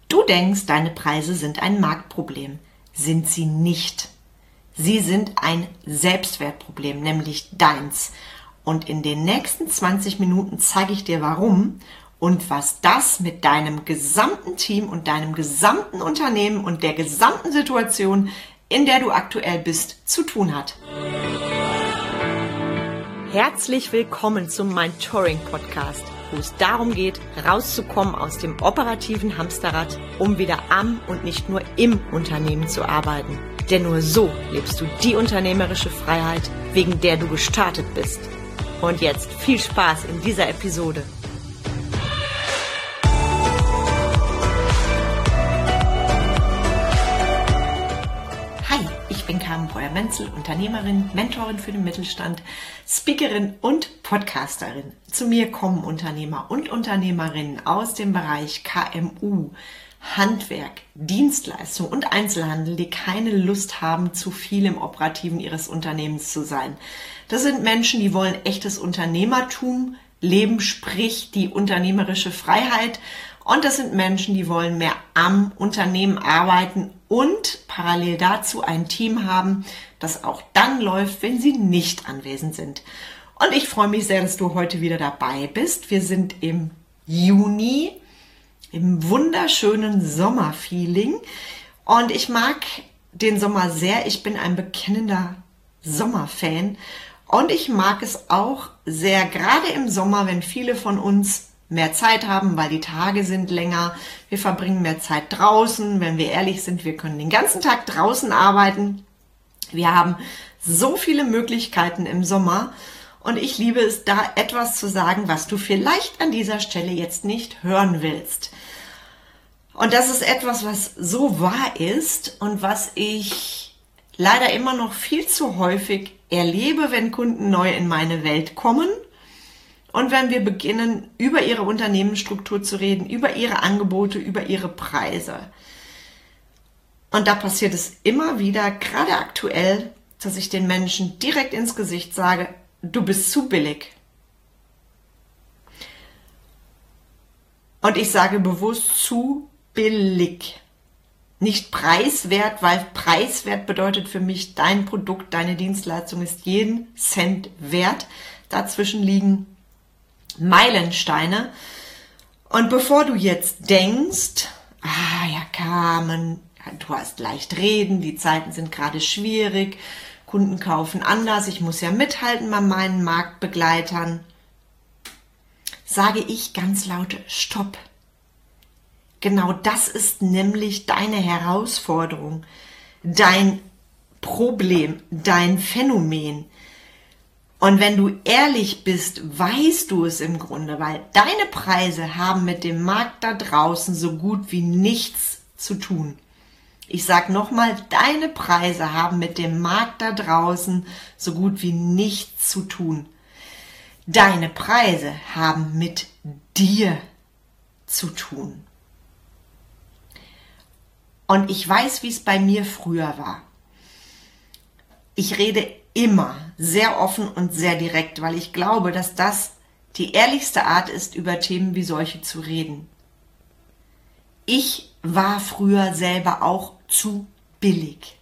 Du denkst, deine Preise sind ein Marktproblem. Sind sie nicht. Sie sind ein Selbstwertproblem, nämlich deins. Und in den nächsten 20 Minuten zeige ich dir warum und was das mit deinem gesamten Team und deinem gesamten Unternehmen und der gesamten Situation, in der du aktuell bist, zu tun hat. Herzlich willkommen zum Mentoring Podcast, wo es darum geht, rauszukommen aus dem operativen Hamsterrad, um wieder am und nicht nur im Unternehmen zu arbeiten. Denn nur so lebst du die unternehmerische Freiheit, wegen der du gestartet bist. Und jetzt viel Spaß in dieser Episode. Hi, ich bin Carmen Breuer-Menzel, Unternehmerin, Mentorin für den Mittelstand, Speakerin und Podcasterin. Zu mir kommen Unternehmer und Unternehmerinnen aus dem Bereich KMU, Handwerk, Dienstleistung und Einzelhandel, die keine Lust haben, zu viel im Operativen ihres Unternehmens zu sein. Das sind Menschen, die wollen echtes Unternehmertum leben, sprich die unternehmerische Freiheit. Und das sind Menschen, die wollen mehr am Unternehmen arbeiten und parallel dazu ein Team haben, das auch dann läuft, wenn sie nicht anwesend sind. Und ich freue mich sehr, dass du heute wieder dabei bist. Wir sind im Juni, im wunderschönen Sommerfeeling. Und ich mag den Sommer sehr. Ich bin ein bekennender Sommerfan. Und ich mag es auch sehr, gerade im Sommer, wenn viele von uns mehr Zeit haben, weil die Tage sind länger. Wir verbringen mehr Zeit draußen. Wenn wir ehrlich sind, wir können den ganzen Tag draußen arbeiten. Wir haben so viele Möglichkeiten im Sommer. Und ich liebe es, da etwas zu sagen, was du vielleicht an dieser Stelle jetzt nicht hören willst. Und das ist etwas, was so wahr ist und was ich leider immer noch viel zu häufig erlebe, wenn Kunden neu in meine Welt kommen und wenn wir beginnen, über ihre Unternehmensstruktur zu reden, über ihre Angebote, über ihre Preise. Und da passiert es immer wieder, gerade aktuell, dass ich den Menschen direkt ins Gesicht sage, du bist zu billig. Und ich sage bewusst zu billig. Nicht preiswert, weil preiswert bedeutet für mich, dein Produkt, deine Dienstleistung ist jeden Cent wert. Dazwischen liegen Meilensteine. Und bevor du jetzt denkst, ja Carmen, du hast leicht reden, die Zeiten sind gerade schwierig, Kunden kaufen anders, ich muss ja mithalten bei meinen Marktbegleitern, sage ich ganz laut, stopp. Genau das ist nämlich deine Herausforderung, dein Problem, dein Phänomen. Und wenn du ehrlich bist, weißt du es im Grunde, weil deine Preise haben mit dem Markt da draußen so gut wie nichts zu tun. Ich sage nochmal, deine Preise haben mit dem Markt da draußen so gut wie nichts zu tun. Deine Preise haben mit dir zu tun. Und ich weiß, wie es bei mir früher war. Ich rede immer sehr offen und sehr direkt, weil ich glaube, dass das die ehrlichste Art ist, über Themen wie solche zu reden. Ich war früher selber auch zu billig.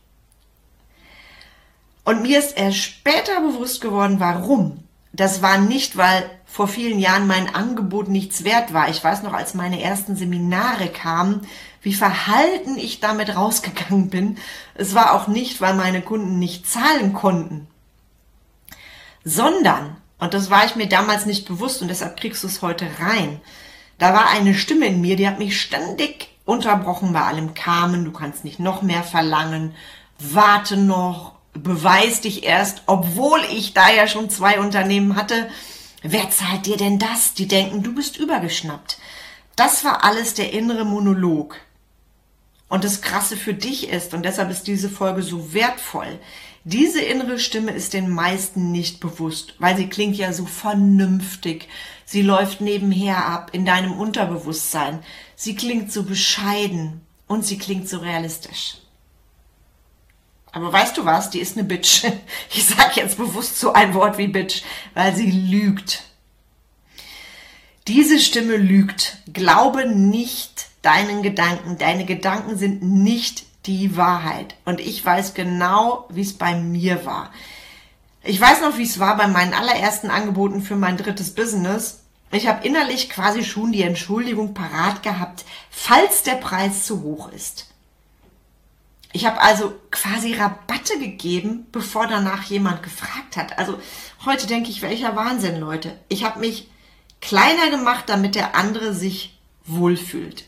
Und mir ist erst später bewusst geworden, warum. Das war nicht, weil vor vielen Jahren mein Angebot nichts wert war. Ich weiß noch, als meine ersten Seminare kamen, wie verhalten ich damit rausgegangen bin. Es war auch nicht, weil meine Kunden nicht zahlen konnten, sondern, und das war ich mir damals nicht bewusst und deshalb kriegst du es heute rein, da war eine Stimme in mir, die hat mich ständig unterbrochen bei allem. Carmen, du kannst nicht noch mehr verlangen, warte noch, beweis dich erst, obwohl ich da ja schon 2 Unternehmen hatte. Wer zahlt dir denn das? Die denken, du bist übergeschnappt. Das war alles der innere Monolog. Und das Krasse für dich ist, und deshalb ist diese Folge so wertvoll, diese innere Stimme ist den meisten nicht bewusst, weil sie klingt ja so vernünftig. Sie läuft nebenher ab in deinem Unterbewusstsein. Sie klingt so bescheiden und sie klingt so realistisch. Aber weißt du was, die ist eine Bitch. Ich sage jetzt bewusst so ein Wort wie Bitch, weil sie lügt. Diese Stimme lügt. Glaube nicht, deinen Gedanken. Deine Gedanken sind nicht die Wahrheit. Und ich weiß genau, wie es bei mir war. Ich weiß noch, wie es war bei meinen allerersten Angeboten für mein drittes Business. Ich habe innerlich quasi schon die Entschuldigung parat gehabt, falls der Preis zu hoch ist. Ich habe also quasi Rabatte gegeben, bevor danach jemand gefragt hat. Also heute denke ich, welcher Wahnsinn, Leute. Ich habe mich kleiner gemacht, damit der andere sich wohlfühlt.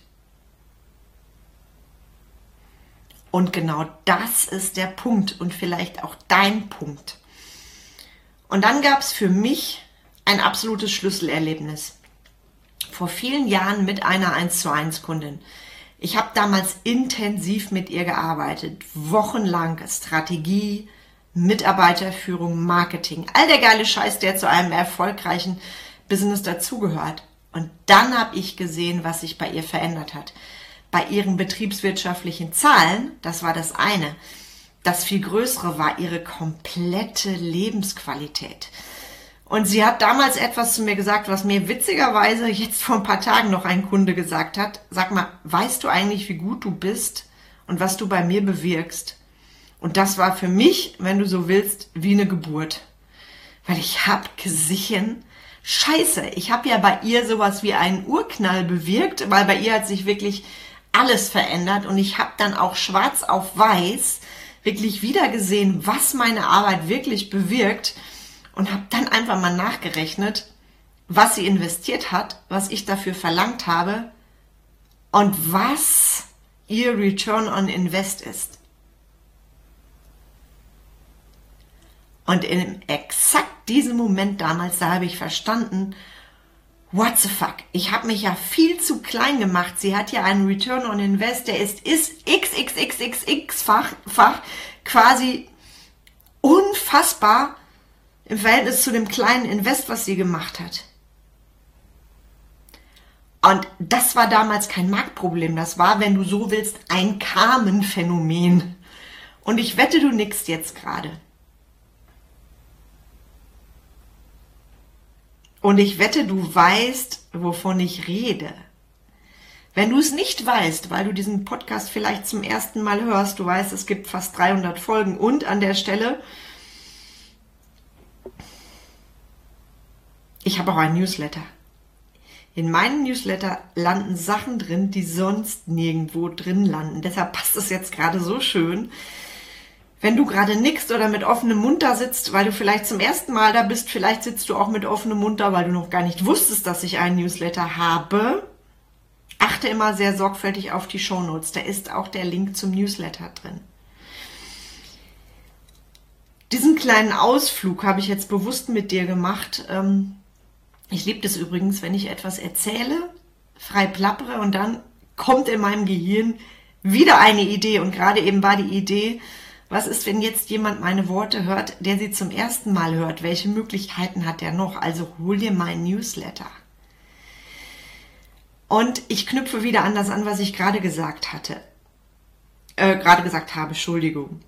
Und genau das ist der Punkt und vielleicht auch dein Punkt. Und dann gab es für mich ein absolutes Schlüsselerlebnis. Vor vielen Jahren mit einer 1:1 Kundin. Ich habe damals intensiv mit ihr gearbeitet, wochenlang Strategie, Mitarbeiterführung, Marketing, all der geile Scheiß, der zu einem erfolgreichen Business dazugehört. Und dann habe ich gesehen, was sich bei ihr verändert hat. Bei ihren betriebswirtschaftlichen Zahlen, das war das eine. Das viel Größere war ihre komplette Lebensqualität. Und sie hat damals etwas zu mir gesagt, was mir witzigerweise jetzt vor ein paar Tagen noch ein Kunde gesagt hat. Sag mal, weißt du eigentlich, wie gut du bist und was du bei mir bewirkst? Und das war für mich, wenn du so willst, wie eine Geburt. Weil ich habe gesehen, Scheiße, ich habe ja bei ihr sowas wie einen Urknall bewirkt, weil bei ihr hat sich wirklich alles verändert und ich habe dann auch schwarz auf weiß wirklich wieder gesehen, was meine Arbeit wirklich bewirkt und habe dann einfach mal nachgerechnet, was sie investiert hat, was ich dafür verlangt habe und was ihr Return on Invest ist. Und in exakt diesem Moment damals, da habe ich verstanden, what the fuck? Ich habe mich ja viel zu klein gemacht. Sie hat ja einen Return on Invest, der ist xxxxx-fach quasi unfassbar im Verhältnis zu dem kleinen Invest, was sie gemacht hat. Und das war damals kein Marktproblem. Das war, wenn du so willst, ein Carmen-Phänomen. Und ich wette, du nickst jetzt gerade. Und ich wette, du weißt, wovon ich rede. Wenn du es nicht weißt, weil du diesen Podcast vielleicht zum ersten Mal hörst, du weißt, es gibt fast 300 Folgen und an der Stelle, ich habe auch einen Newsletter. In meinem Newsletter landen Sachen drin, die sonst nirgendwo drin landen. Deshalb passt es jetzt gerade so schön. Wenn du gerade nickst oder mit offenem Mund da sitzt, weil du vielleicht zum ersten Mal da bist, vielleicht sitzt du auch mit offenem Mund da, weil du noch gar nicht wusstest, dass ich einen Newsletter habe. Achte immer sehr sorgfältig auf die Shownotes. Da ist auch der Link zum Newsletter drin. Diesen kleinen Ausflug habe ich jetzt bewusst mit dir gemacht. Ich liebe das übrigens, wenn ich etwas erzähle, frei plappere und dann kommt in meinem Gehirn wieder eine Idee. Und gerade eben war die Idee, was ist, wenn jetzt jemand meine Worte hört, der sie zum ersten Mal hört? Welche Möglichkeiten hat er noch? Also hol dir meinen Newsletter. Und ich knüpfe wieder an das an, was ich gerade gesagt habe, Entschuldigung.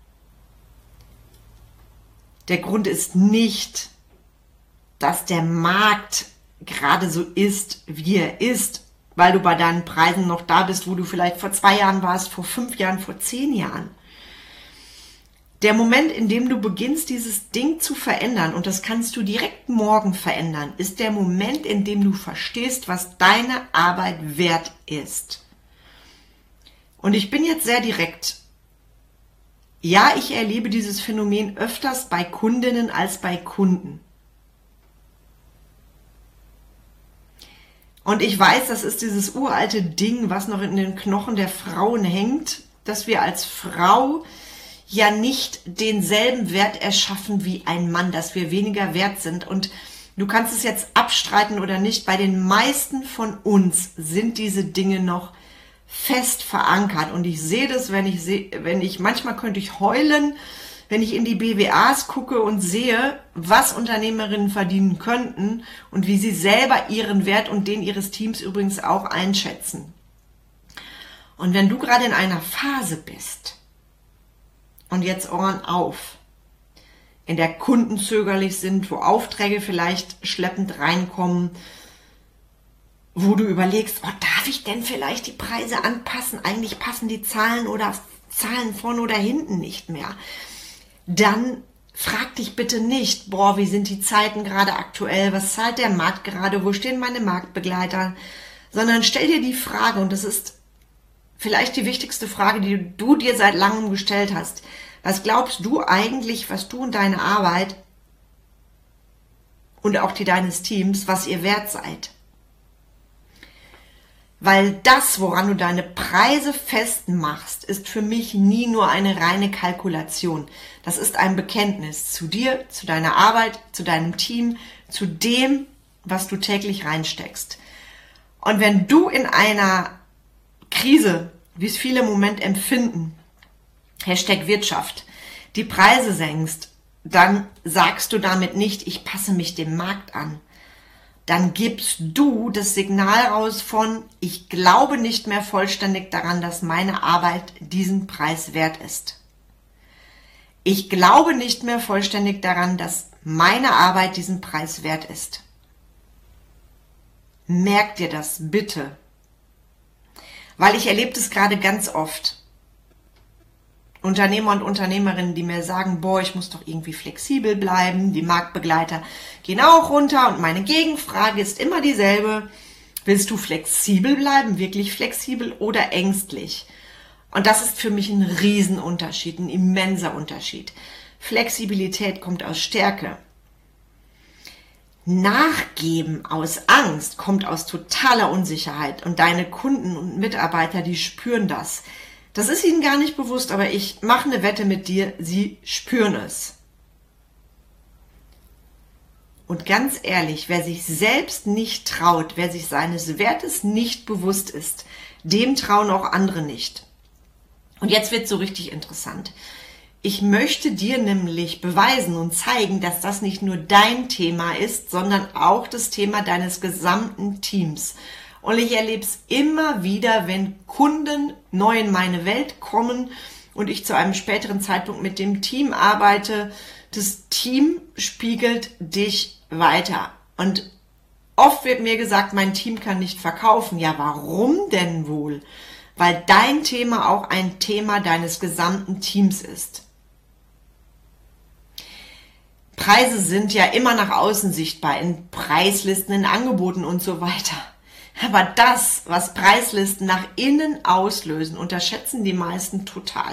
Der Grund ist nicht, dass der Markt gerade so ist, wie er ist, weil du bei deinen Preisen noch da bist, wo du vielleicht vor 2 Jahren warst, vor 5 Jahren, vor 10 Jahren. Der Moment, in dem du beginnst, dieses Ding zu verändern, und das kannst du direkt morgen verändern, ist der Moment, in dem du verstehst, was deine Arbeit wert ist. Und ich bin jetzt sehr direkt. Ja, ich erlebe dieses Phänomen öfters bei Kundinnen als bei Kunden. Und ich weiß, das ist dieses uralte Ding, was noch in den Knochen der Frauen hängt, dass wir als Frau ja nicht denselben Wert erschaffen wie ein Mann, dass wir weniger wert sind. Und du kannst es jetzt abstreiten oder nicht, bei den meisten von uns sind diese Dinge noch fest verankert. Und ich sehe das, manchmal könnte ich heulen, wenn ich in die BWAs gucke und sehe, was Unternehmerinnen verdienen könnten und wie sie selber ihren Wert und den ihres Teams übrigens auch einschätzen. Und wenn du gerade in einer Phase bist, und jetzt Ohren auf, in der Kunden zögerlich sind, wo Aufträge vielleicht schleppend reinkommen, wo du überlegst, oh, da darf ich denn vielleicht die Preise anpassen? Eigentlich passen die Zahlen vorne oder hinten nicht mehr. Dann frag dich bitte nicht, wie sind die Zeiten gerade aktuell? Was zahlt der Markt gerade? Wo stehen meine Marktbegleiter? Sondern stell dir die Frage, und das ist vielleicht die wichtigste Frage, die du dir seit langem gestellt hast. Was glaubst du eigentlich, was du und deine Arbeit und auch die deines Teams, was ihr wert seid? Weil das, woran du deine Preise festmachst, ist für mich nie nur eine reine Kalkulation. Das ist ein Bekenntnis zu dir, zu deiner Arbeit, zu deinem Team, zu dem, was du täglich reinsteckst. Und wenn du in einer Krise, wie es viele im Moment empfinden, #Wirtschaft, die Preise senkst, dann sagst du damit nicht, ich passe mich dem Markt an. Dann gibst du das Signal raus von, ich glaube nicht mehr vollständig daran, dass meine Arbeit diesen Preis wert ist. Ich glaube nicht mehr vollständig daran, dass meine Arbeit diesen Preis wert ist. Merk dir das bitte. Weil ich erlebe das gerade ganz oft. Unternehmer und Unternehmerinnen, die mir sagen, ich muss doch irgendwie flexibel bleiben, die Marktbegleiter gehen auch runter und meine Gegenfrage ist immer dieselbe. Willst du flexibel bleiben, wirklich flexibel oder ängstlich? Und das ist für mich ein Riesenunterschied, ein immenser Unterschied. Flexibilität kommt aus Stärke. Nachgeben aus Angst kommt aus totaler Unsicherheit und deine Kunden und Mitarbeiter, die spüren das. Das ist ihnen gar nicht bewusst, aber ich mache eine Wette mit dir, sie spüren es. Und ganz ehrlich, wer sich selbst nicht traut, wer sich seines Wertes nicht bewusst ist, dem trauen auch andere nicht. Und jetzt wird es so richtig interessant. Ich möchte dir nämlich beweisen und zeigen, dass das nicht nur dein Thema ist, sondern auch das Thema deines gesamten Teams. Und ich erlebe es immer wieder, wenn Kunden neu in meine Welt kommen und ich zu einem späteren Zeitpunkt mit dem Team arbeite. Das Team spiegelt dich weiter. Und oft wird mir gesagt, mein Team kann nicht verkaufen. Ja, warum denn wohl? Weil dein Thema auch ein Thema deines gesamten Teams ist. Preise sind ja immer nach außen sichtbar, in Preislisten, in Angeboten und so weiter. Aber das, was Preislisten nach innen auslösen, unterschätzen die meisten total.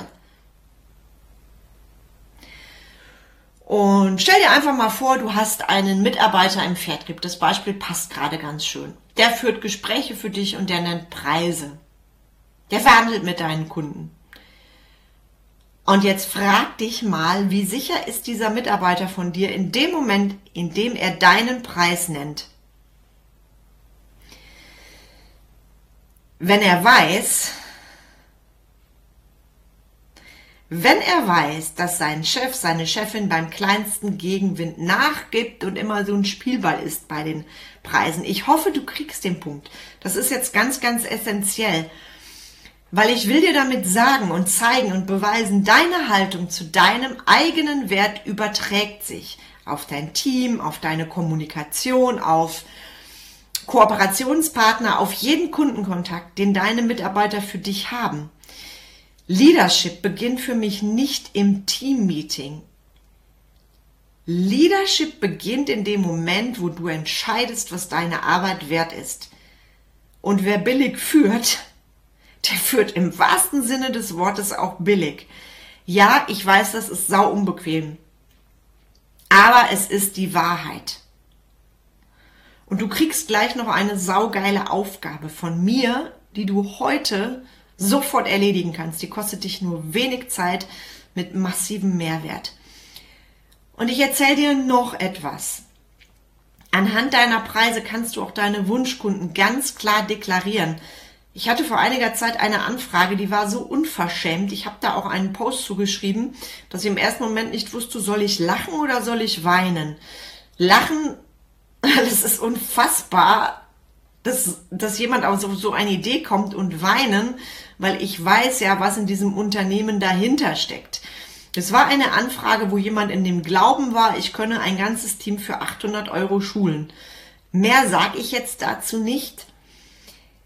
Und stell dir einfach mal vor, du hast einen Mitarbeiter im Vertrieb. Das Beispiel passt gerade ganz schön. Der führt Gespräche für dich und der nennt Preise. Der verhandelt mit deinen Kunden. Und jetzt frag dich mal, wie sicher ist dieser Mitarbeiter von dir in dem Moment, in dem er deinen Preis nennt? Wenn er weiß, dass sein Chef, seine Chefin beim kleinsten Gegenwind nachgibt und immer so ein Spielball ist bei den Preisen. Ich hoffe, du kriegst den Punkt. Das ist jetzt ganz, ganz essentiell, weil ich will dir damit sagen und zeigen und beweisen, deine Haltung zu deinem eigenen Wert überträgt sich auf dein Team, auf deine Kommunikation, auf Kooperationspartner, auf jeden Kundenkontakt, den deine Mitarbeiter für dich haben. Leadership beginnt für mich nicht im Teammeeting. Leadership beginnt in dem Moment, wo du entscheidest, was deine Arbeit wert ist. Und wer billig führt, der führt im wahrsten Sinne des Wortes auch billig. Ja, ich weiß, das ist sau unbequem. Aber es ist die Wahrheit. Und du kriegst gleich noch eine saugeile Aufgabe von mir, die du heute sofort erledigen kannst. Die kostet dich nur wenig Zeit mit massivem Mehrwert. Und ich erzähle dir noch etwas. Anhand deiner Preise kannst du auch deine Wunschkunden ganz klar deklarieren. Ich hatte vor einiger Zeit eine Anfrage, die war so unverschämt. Ich habe da auch einen Post zugeschrieben, dass ich im ersten Moment nicht wusste, soll ich lachen oder soll ich weinen? Lachen, das ist unfassbar, dass jemand auf so eine Idee kommt, und weinen, weil ich weiß ja, was in diesem Unternehmen dahinter steckt. Es war eine Anfrage, wo jemand in dem Glauben war, ich könne ein ganzes Team für 800 € schulen. Mehr sage ich jetzt dazu nicht.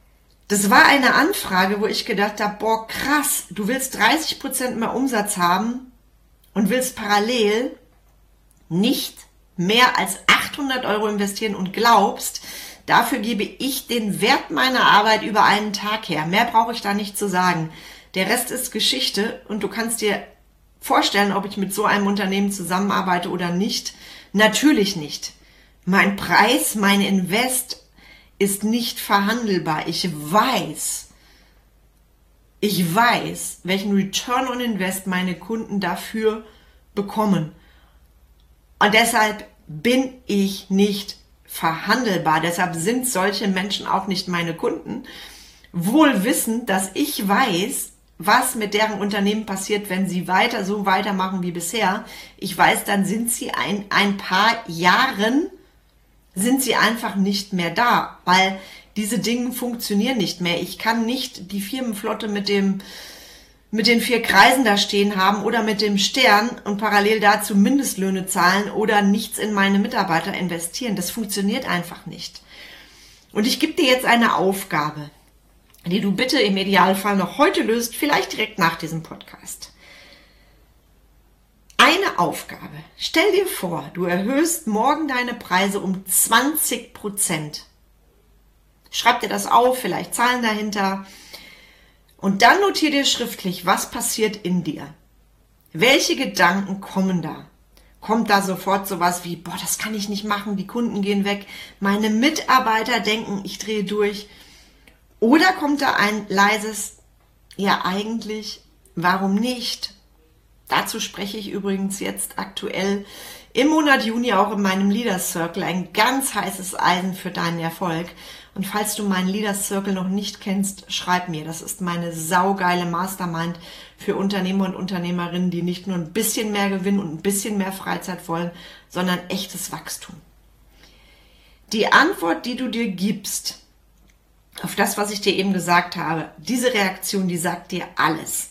Das war eine Anfrage, wo ich gedacht habe, boah, krass, du willst 30% mehr Umsatz haben und willst parallel nicht mehr als 800 € investieren und glaubst, dafür gebe ich den Wert meiner Arbeit über einen Tag her. Mehr brauche ich da nicht zu sagen. Der Rest ist Geschichte und du kannst dir vorstellen, ob ich mit so einem Unternehmen zusammenarbeite oder nicht. Natürlich nicht. Mein Preis, mein Invest ist nicht verhandelbar. Ich weiß, welchen Return on Invest meine Kunden dafür bekommen. Und deshalb bin ich nicht verhandelbar. Deshalb sind solche Menschen auch nicht meine Kunden. Wohl wissend, dass ich weiß, was mit deren Unternehmen passiert, wenn sie so weitermachen wie bisher. Ich weiß, dann sind sie ein paar Jahren sind sie einfach nicht mehr da, weil diese Dinge funktionieren nicht mehr. Ich kann nicht die Firmenflotte mit den 4 Kreisen da stehen haben oder mit dem Stern und parallel dazu Mindestlöhne zahlen oder nichts in meine Mitarbeiter investieren. Das funktioniert einfach nicht. Und ich gebe dir jetzt eine Aufgabe, die du bitte im Idealfall noch heute löst, vielleicht direkt nach diesem Podcast. Eine Aufgabe. Stell dir vor, du erhöhst morgen deine Preise um 20%. Schreib dir das auf, vielleicht Zahlen dahinter. Und dann notier dir schriftlich, was passiert in dir. Welche Gedanken kommen da? Kommt da sofort sowas wie, boah, das kann ich nicht machen, die Kunden gehen weg. Meine Mitarbeiter denken, ich drehe durch. Oder kommt da ein leises, ja eigentlich, warum nicht? Dazu spreche ich übrigens jetzt aktuell im Monat Juni auch in meinem Leaders Circle, ein ganz heißes Eisen für deinen Erfolg. Und falls du meinen Leaders Circle noch nicht kennst, schreib mir. Das ist meine saugeile Mastermind für Unternehmer und Unternehmerinnen, die nicht nur ein bisschen mehr Gewinn und ein bisschen mehr Freizeit wollen, sondern echtes Wachstum. Die Antwort, die du dir gibst auf das, was ich dir eben gesagt habe, diese Reaktion, die sagt dir alles.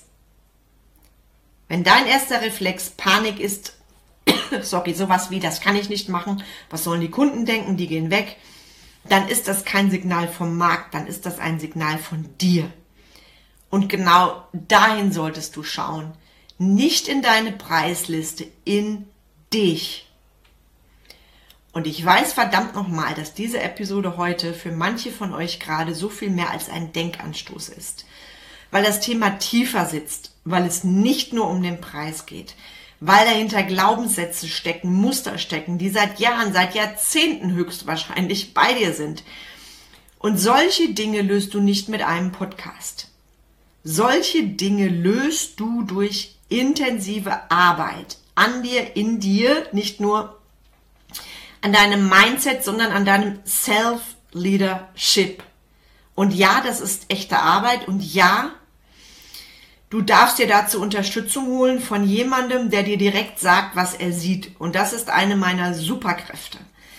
Wenn dein erster Reflex Panik ist, sowas wie, das kann ich nicht machen, was sollen die Kunden denken, die gehen weg, dann ist das kein Signal vom Markt, dann ist das ein Signal von dir. Und genau dahin solltest du schauen. Nicht in deine Preisliste, in dich. Und ich weiß verdammt nochmal, dass diese Episode heute für manche von euch gerade so viel mehr als ein Denkanstoß ist. Weil das Thema tiefer sitzt, weil es nicht nur um den Preis geht, weil dahinter Glaubenssätze stecken, Muster stecken, die seit Jahren, seit Jahrzehnten höchstwahrscheinlich bei dir sind. Und solche Dinge löst du nicht mit einem Podcast. Solche Dinge löst du durch intensive Arbeit an dir, in dir, nicht nur an deinem Mindset, sondern an deinem Self-Leadership. Und ja, das ist echte Arbeit und ja, du darfst dir dazu Unterstützung holen von jemandem, der dir direkt sagt, was er sieht. Und das ist eine meiner Superkräfte.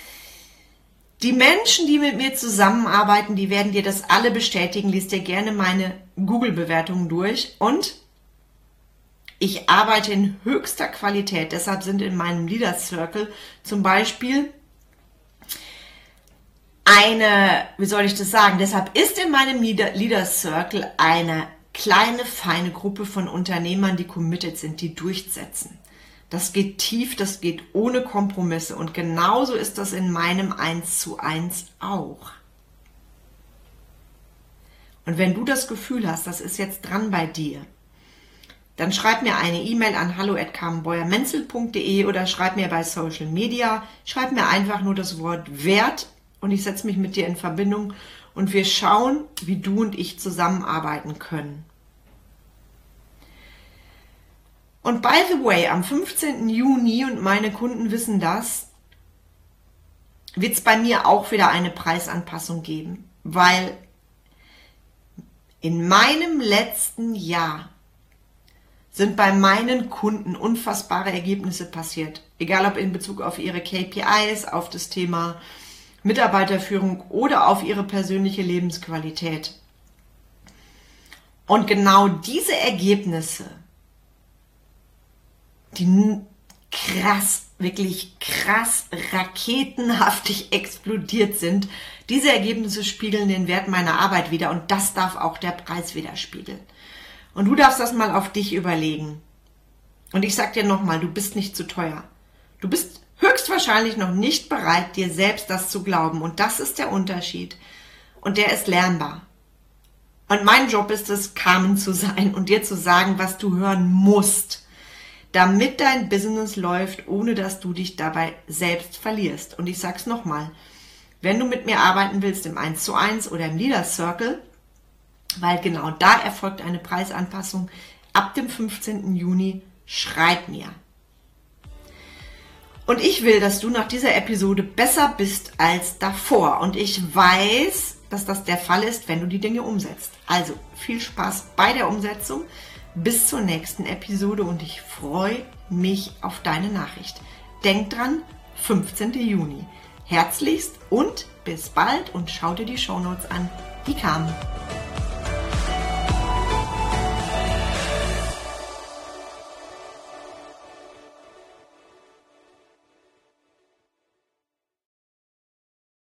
Die Menschen, die mit mir zusammenarbeiten, die werden dir das alle bestätigen. Lies dir gerne meine Google-Bewertungen durch. Und ich arbeite in höchster Qualität. Deshalb sind in meinem Leaders Circle zum Beispiel deshalb ist in meinem Leaders Circle eine kleine, feine Gruppe von Unternehmern, die committed sind, die durchsetzen. Das geht tief, das geht ohne Kompromisse und genauso ist das in meinem 1:1 auch. Und wenn du das Gefühl hast, das ist jetzt dran bei dir, dann schreib mir eine E-Mail an hallo@carmenboyermenzel.de oder schreib mir bei Social Media, schreib mir einfach nur das Wort Wert und ich setze mich mit dir in Verbindung und wir schauen, wie du und ich zusammenarbeiten können. Und by the way, am 15. Juni, und meine Kunden wissen das, wird es bei mir auch wieder eine Preisanpassung geben, weil in meinem letzten Jahr sind bei meinen Kunden unfassbare Ergebnisse passiert. Egal ob in Bezug auf ihre KPIs, auf das Thema Mitarbeiterführung oder auf ihre persönliche Lebensqualität. Und genau diese Ergebnisse, die krass, wirklich krass, raketenhaftig explodiert sind. Diese Ergebnisse spiegeln den Wert meiner Arbeit wider und das darf auch der Preis widerspiegeln. Und du darfst das mal auf dich überlegen. Und ich sag dir nochmal, du bist nicht zu teuer. Du bist höchstwahrscheinlich noch nicht bereit, dir selbst das zu glauben. Und das ist der Unterschied. Und der ist lernbar. Und mein Job ist es, Carmen zu sein und dir zu sagen, was du hören musst, damit dein Business läuft, ohne dass du dich dabei selbst verlierst. Und ich sag's nochmal, wenn du mit mir arbeiten willst im 1:1 oder im Leader Circle, weil genau da erfolgt eine Preisanpassung ab dem 15. Juni, schreib mir. Und ich will, dass du nach dieser Episode besser bist als davor. Und ich weiß, dass das der Fall ist, wenn du die Dinge umsetzt. Also viel Spaß bei der Umsetzung. Bis zur nächsten Episode und ich freue mich auf deine Nachricht. Denk dran, 15. Juni. Herzlichst und bis bald und schau dir die Shownotes an. Die Carmen.